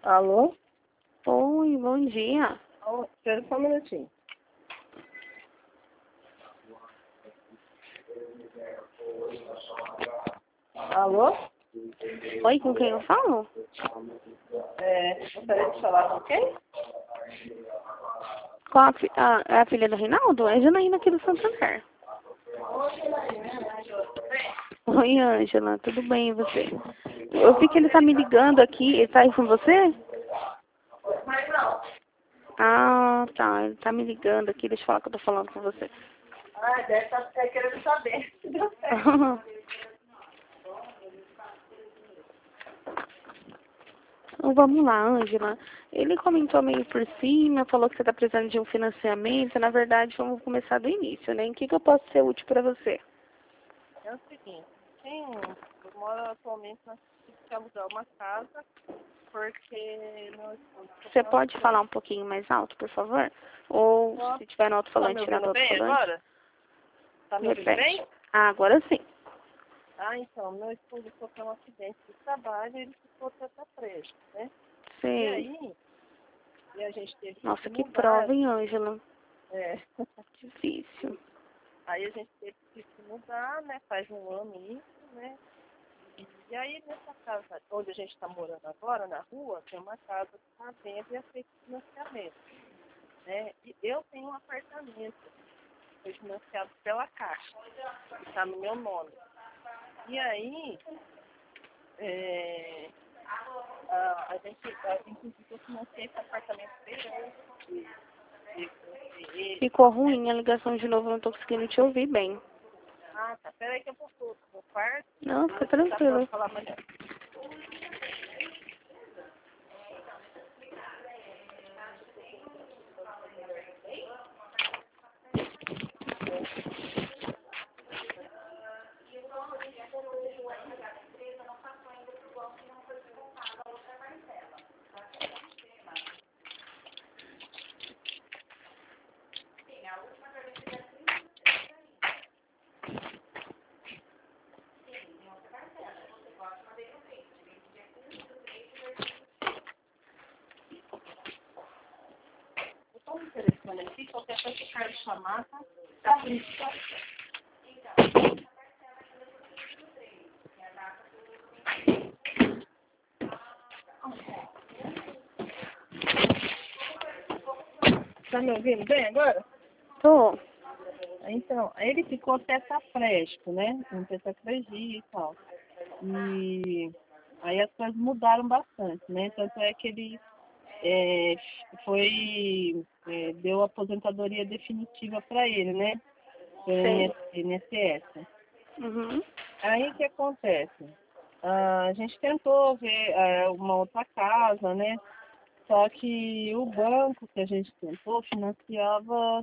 Alô? Oi, bom dia. Oh, espera só um minutinho. Alô? Oi, com quem eu falo? Gostaria de falar com quem? Com é a filha do Reinaldo? É Janaína aqui do Santander. Oi, Ângela, tudo bem e você? Eu vi que ele tá me ligando aqui. Ele tá aí com você? Mas não. Ah, tá. Ele tá me ligando aqui. Deixa eu falar que eu tô falando com você. Ah, deve estar querendo saber se deu certo. Então, vamos lá, Ângela. Ele comentou meio por cima, falou que você está precisando de um financiamento. Na verdade, vamos começar do início, né? Em que eu posso ser útil para você? É o seguinte, eu moro atualmente na cidade de alugar uma casa, porque meu esposo... Você pode falar um pouquinho mais alto, por favor? Ou, se tiver no alto-falante, tá me tirar do ouvindo bem alto-falante. agora? Tá me ouvindo Repete. bem? Ah, agora sim. Ah, então, meu esposo sofreu um acidente de trabalho e ele ficou tetraplégico, né? E Sei. aí, a gente teve Nossa, que que mudar. prova, hein, Ângela? É. Difícil. Aí a gente teve que se mudar, né? Faz um ano isso, né? E aí nessa casa onde a gente está morando agora, na rua, tem uma casa que está vendo e aceita financiamento, né? E eu tenho um apartamento, foi financiado pela Caixa, que está no meu nome. E aí, a gente inclusive eu financiei esse apartamento dele. Ficou ruim a ligação de novo, eu não tô conseguindo te ouvir bem. Ah, tá. Peraí que eu vou pro quarto. Não, fica Dá pra tranquilo. falar mais. Eu tô no telefone aqui, qualquer coisa que eu quero chamar, tá? Tá bonito. Tá me ouvindo bem agora? Tô. Então, ele ficou tetraplégico, né? Um tetraplegia e tal. E aí as coisas mudaram bastante, né? Tanto é que ele deu aposentadoria definitiva para ele, né? Sei. Pelo INSS. Uhum. Aí o que acontece? A gente tentou ver uma outra casa, né? Só que o banco que a gente tentou financiava,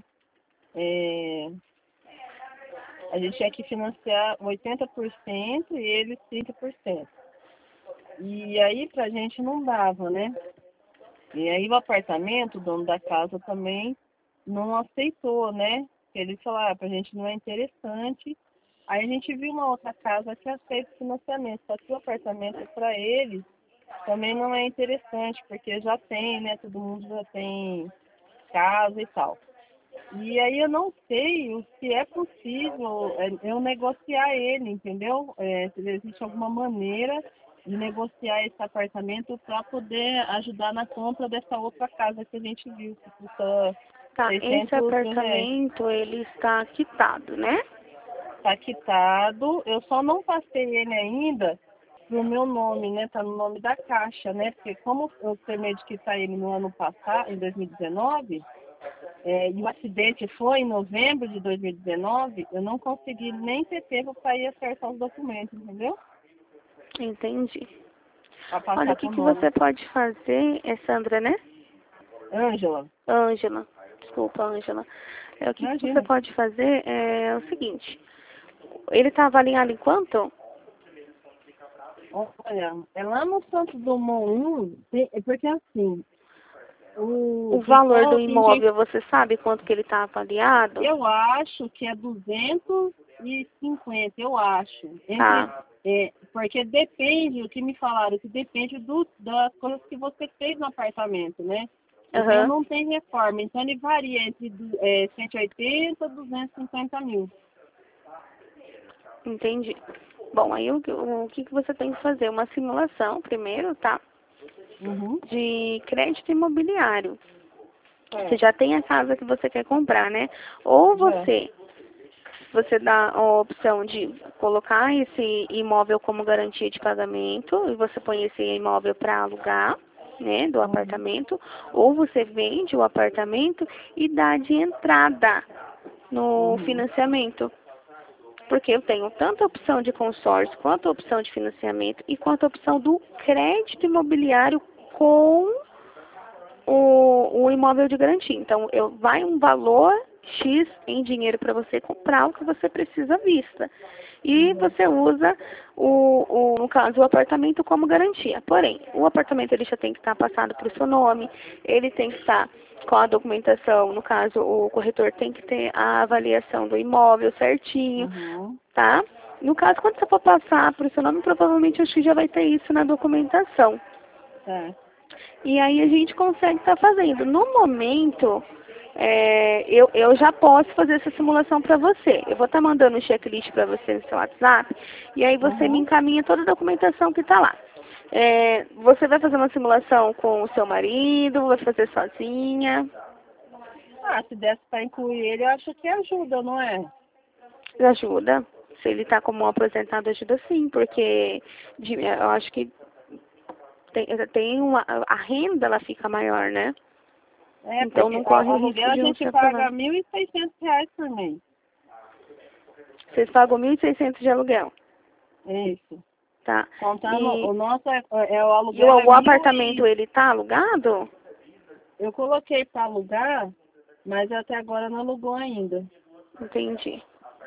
a gente tinha que financiar 80% e eles 30%. E aí pra gente não dava, né? E aí o apartamento, o dono da casa também não aceitou, né? Ele falou, pra gente não é interessante. Aí a gente viu uma outra casa que aceita financiamento, só que o apartamento para eles também não é interessante, porque já tem, né? Todo mundo já tem casa e tal. E aí eu não sei se é possível eu negociar ele, entendeu? Se existe alguma maneira de negociar esse apartamento para poder ajudar na compra dessa outra casa que a gente viu, que custa Tá, esse 600 mil reais. apartamento, ele está quitado, né? Está quitado, eu só não passei ele ainda pro meu nome, né? Tá no nome da Caixa, né? Porque como eu terminei de quitar ele no ano passado, em 2019, e o acidente foi em novembro de 2019, eu não consegui nem ter tempo para ir acertar os documentos, entendeu? Entendi. Para passar Olha, o pro que nome. você pode fazer, é Sandra, né? Ângela, Ângela. Desculpa, Ângela. O que você imagina. pode fazer é o seguinte. Ele está avaliado em quanto? Olha, é lá no Santos Dumont 1, porque assim, O o valor pessoal do tem gente, imóvel, você sabe quanto que ele está avaliado? eu acho que é 200 250, eu acho. Tá. Porque depende, o que me falaram, que depende das coisas que você fez no apartamento, né? Então não tem reforma, então ele varia entre 180 e 250 mil. Entendi. Bom, aí o que você tem que fazer? Uma simulação primeiro, tá? Uhum. De crédito imobiliário. É. Você já tem a casa que você quer comprar, né? Ou você dá a opção de colocar esse imóvel como garantia de pagamento e você põe esse imóvel para alugar, né, do apartamento, ou você vende o apartamento e dá de entrada no financiamento. Porque eu tenho tanto a opção de consórcio, quanto a opção de financiamento e quanto a opção do crédito imobiliário com o imóvel de garantia. Então, vai um valor X em dinheiro para você comprar o que você precisa à vista. E você usa, no caso, o apartamento como garantia. Porém, o apartamento ele já tem que estar passado para o seu nome, ele tem que estar com a documentação, no caso, o corretor tem que ter a avaliação do imóvel certinho, tá? No caso, quando você for passar para o seu nome, provavelmente acho que já vai ter isso na documentação. E aí a gente consegue estar fazendo. No momento, eu já posso fazer essa simulação para você. Eu vou estar mandando um checklist para você no seu WhatsApp, e aí você me encaminha toda a documentação que está lá. Você vai fazer uma simulação com o seu marido, vai fazer sozinha? Se desse para incluir ele, eu acho que ajuda, não é? Ajuda. Se ele está como um aposentado, ajuda sim, porque eu acho que a renda ela fica maior, né? Então não corre o risco de a gente paga R$ 1.600 por mês. Vocês pagam 1.600 de aluguel? Isso. Tá. Contando, o nosso o aluguel. E o apartamento, ele tá alugado? Eu coloquei para alugar, mas até agora não alugou ainda. Entendi.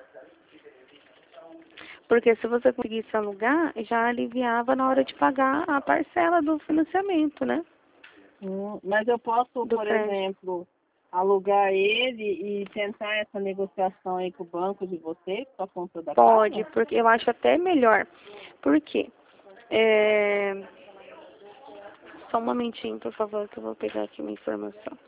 Porque se você conseguisse alugar, já aliviava na hora de pagar a parcela do financiamento, né? Mas eu posso, por exemplo, alugar ele e tentar essa negociação aí com o banco de vocês, com a conta da casa? Pode, porque eu acho até melhor. Por quê? Só um momentinho, por favor, que eu vou pegar aqui uma informação.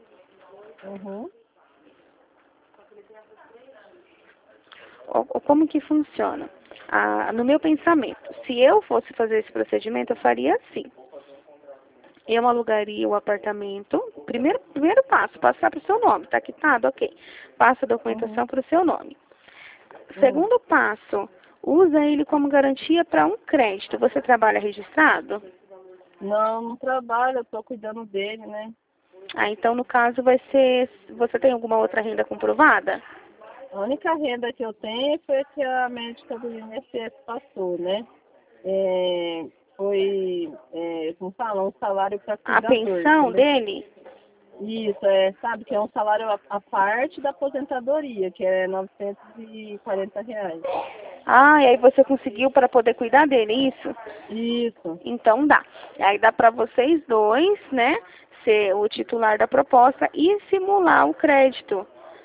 Como que funciona? No meu pensamento, se eu fosse fazer esse procedimento, eu faria assim. Eu alugaria o apartamento, primeiro passo, passar para o seu nome, tá quitado? Ok. Passa a documentação para o seu nome. Segundo passo, usa ele como garantia para um crédito. Você trabalha registrado? Não trabalho, eu estou cuidando dele, né? Então no caso vai ser, você tem alguma outra renda comprovada? A única renda que eu tenho foi que a médica do INSS passou, né? Foi, como fala, um salário para cuidador. A pensão dele? Isso, sabe que é um salário à parte da aposentadoria, que é R$ 940. E aí você conseguiu para poder cuidar dele, isso? Isso. Então dá. Aí dá para vocês dois, né, ser o titular da proposta e simular o crédito.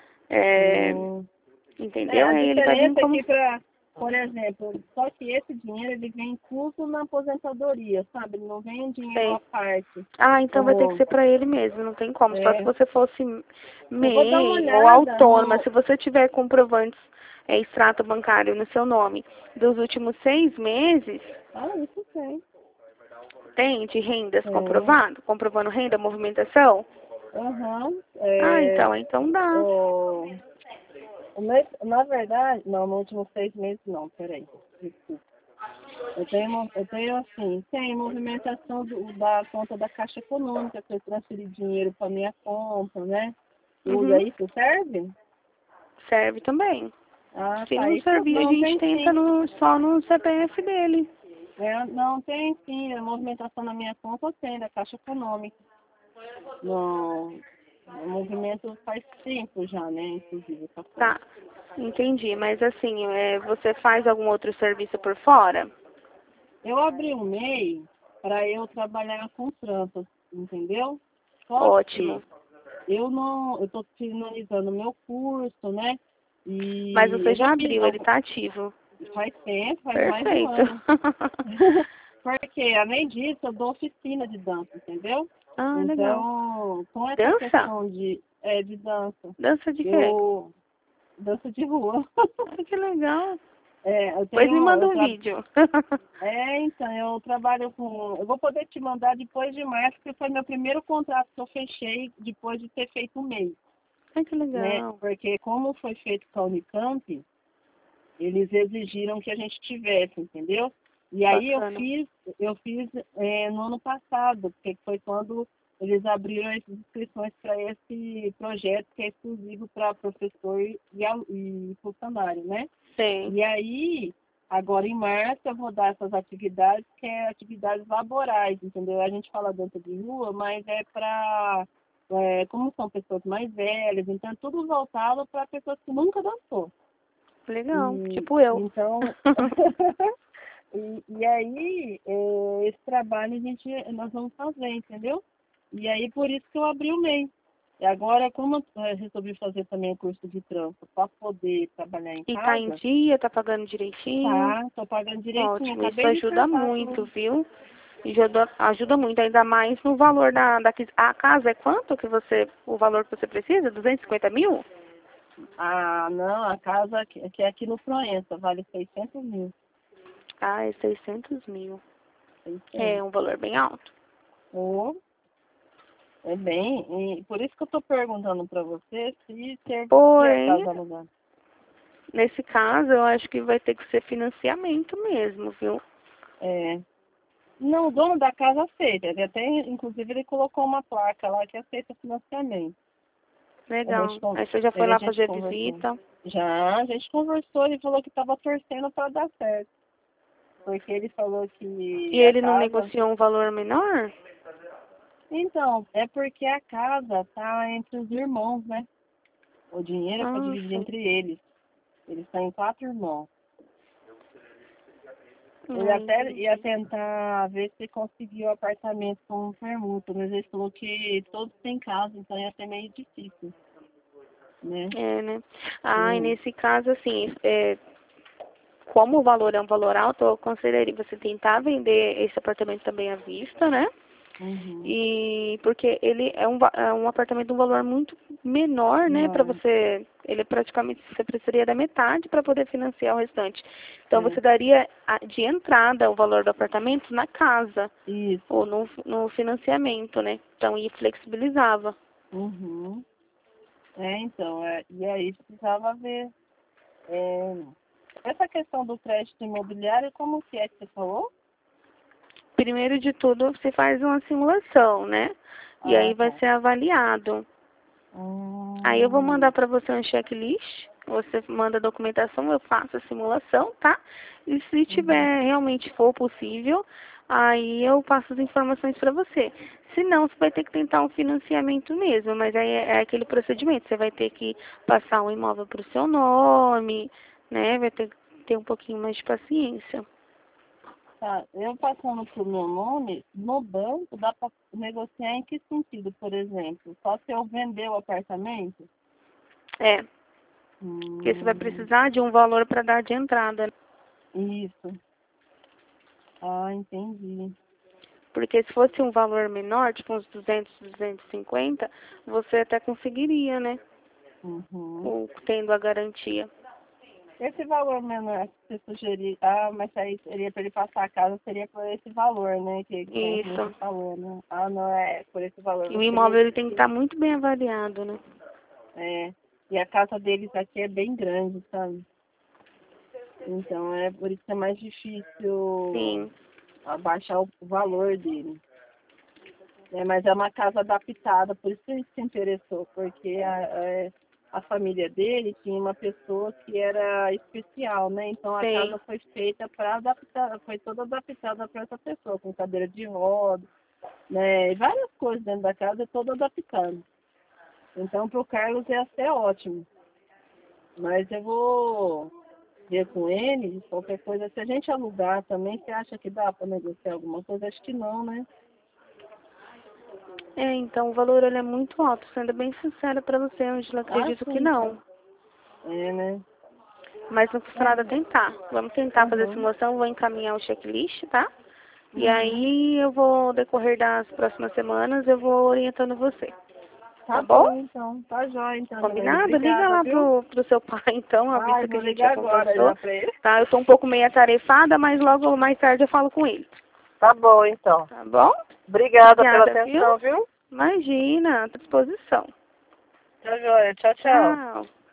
Entendeu? A Aí ele vai vir como... aqui para, por exemplo, só que esse dinheiro ele vem incluso na aposentadoria, sabe? Ele não vem dinheiro à parte. Então vai ter que ser para ele mesmo, não tem como. Só se você fosse MEI ou olhada, autônoma, se você tiver comprovantes, extrato bancário no seu nome dos últimos 6 meses. Isso tem. Tem de rendas comprovado? Comprovando renda, movimentação? Então dá. Na verdade, não, nos últimos 6 meses não, peraí, desculpa. Eu tenho assim, tem movimentação da conta da Caixa Econômica, que eu transferi dinheiro para minha conta, né? Tudo isso serve? Serve também. Se não Isso, servir, a gente tenta só no CPF dele. Não, tem sim, a movimentação na minha conta tem, da Caixa Econômica. No movimento faz tempo já, né, inclusive. Tá, entendi, mas assim, você faz algum outro serviço por fora? Eu abri um MEI para eu trabalhar com trampas, entendeu? Ótimo. Eu estou finalizando o meu curso, né? Mas E você eu já já fiz abriu, ele tá ativo. faz tempo, faz mais de um Perfeito. ano. Porque, além disso, eu dou oficina de dança, entendeu? Ah, legal. Então, com essa Dança? questão de dança, Dança de quê? eu danço de rua. Ah, que legal. Eu Depois me tenho, manda um vídeo. então, eu trabalho com, eu vou poder te mandar depois de março, porque foi meu primeiro contrato que eu fechei depois de ter feito um mês, Ai, que né? legal. Porque como foi feito com a Unicamp, eles exigiram que a gente tivesse, entendeu? E aí Bacana. eu fiz no ano passado, porque foi quando eles abriram as inscrições para esse projeto que é exclusivo para professor e funcionário, né? Sei. E aí, agora em março, eu vou dar essas atividades, que é atividades laborais, entendeu? A gente fala dança de rua, mas é para, como são pessoas mais velhas, então é tudo voltado para pessoas que nunca dançou. Legal. E, Tipo eu. então, e aí, esse trabalho nós vamos fazer, entendeu? E aí, por isso que eu abri o MEI. E agora, como eu resolvi fazer também o curso de trampo para poder trabalhar em E tá em casa, dia, tá pagando direitinho? tá, tô pagando direitinho. Ótimo, isso Acabei de ajuda sentar muito, tudo. viu? E ajuda muito, ainda mais no valor a casa é quanto o valor que você precisa? 250 mil? Ah, não, a casa que é aqui no Proença vale 600 mil. Ah, é 600 mil. É 600. um valor bem alto. Ou, é bem, e por isso que eu tô perguntando para você se a Porém, casa alugada. nesse caso, eu acho que vai ter que ser financiamento mesmo, viu? É, não, o dono da casa aceita. Ele até, inclusive, ele colocou uma placa lá que aceita financiamento. A gente, Legal. con- Aí você já foi a lá gente fazer conversou. visita. Já, a gente conversou, ele falou que estava torcendo para dar certo. Porque ele falou E que a ele não casa. negociou um valor menor? Então, é porque a casa tá entre os irmãos, né? O dinheiro é para Ah, dividir sim. entre eles. Eles têm 4 irmãos. Ele Ah, até ia entendi. tentar ver se conseguiu o apartamento com permuta, mas ele falou que todos têm casa, então ia ser meio difícil, né? É, né? Ah, e Hum. nesse caso, assim, como o valor é um valor alto, eu aconselharia você tentar vender esse apartamento também à vista, né? Uhum. E porque ele é um apartamento de um valor muito menor, né, para Não, você, ele é praticamente, você precisaria da metade para poder financiar o restante. Então é. você daria de entrada o valor do apartamento na casa Isso. ou no financiamento, né? Então e flexibilizava. Uhum. Então, e aí precisava ver. é, Essa questão do crédito imobiliário, como que é que você falou? Primeiro de tudo, você faz uma simulação, né? E aí Ah, vai tá. ser avaliado. Aí eu vou mandar Hum, para você um checklist, você manda a documentação, eu faço a simulação, tá? E se uhum. tiver realmente for possível, aí eu passo as informações para você. Se não, você vai ter que tentar um financiamento mesmo, mas aí é aquele procedimento, você vai ter que passar o imóvel para o seu nome, né? Vai ter que ter um pouquinho mais de paciência. Tá, eu passando pro meu nome, no banco dá para negociar em que sentido, por exemplo? Só se eu vender o apartamento? É, porque você vai Hum, precisar de um valor para dar de entrada. isso. Ah, entendi. Porque se fosse um valor menor, tipo uns 200, 250, você até conseguiria, né? Uhum. Ou tendo a garantia. Esse valor menor que você sugerir, mas aí seria para ele passar a casa, seria por esse valor, né? Que você Isso. falou, né? Ah, não, por esse valor E o você imóvel me ele tem que disse. estar muito bem avaliado, né? É, e a casa deles aqui é bem grande, sabe? Então é por isso que é mais difícil Sim. abaixar o valor dele. Mas é uma casa adaptada, por isso que a gente se interessou, porque a família dele tinha uma pessoa que era especial, né? Então a Sei. casa foi feita para adaptar, foi toda adaptada para essa pessoa, com cadeira de roda, né? E várias coisas dentro da casa, é toda adaptada. Então para o Carlos ia ser ótimo. Mas eu vou ver com ele, qualquer coisa, se a gente alugar também, você acha que dá para negociar alguma coisa? Acho que não, né? É, então o valor ele é muito alto. Sendo bem sincera para você, Angela, Ah, acredito que sim, tá. não. É, né? Mas não custa nada tentar. Vamos tentar fazer a simulação, vou encaminhar o checklist, tá? E aí eu vou, decorrer das próximas semanas, eu vou orientando você. Tá bom? Então. Tá jóia, então. Combinado? Obrigada, Liga lá viu? pro seu pai, então, avisa que Vou a gente ligar já agora conversou. já pra ele. Tá? Eu tô um pouco meio atarefada, mas logo mais tarde eu falo com ele. Tá bom, então. Tá bom? Obrigada pela Obrigada, atenção, viu? Imagina, à disposição. Tá jóia. Tchau, tchau. Tchau.